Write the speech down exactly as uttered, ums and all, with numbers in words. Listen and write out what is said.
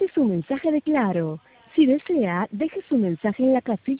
su mensaje de Claro. Si desea, deje su mensaje en la casilla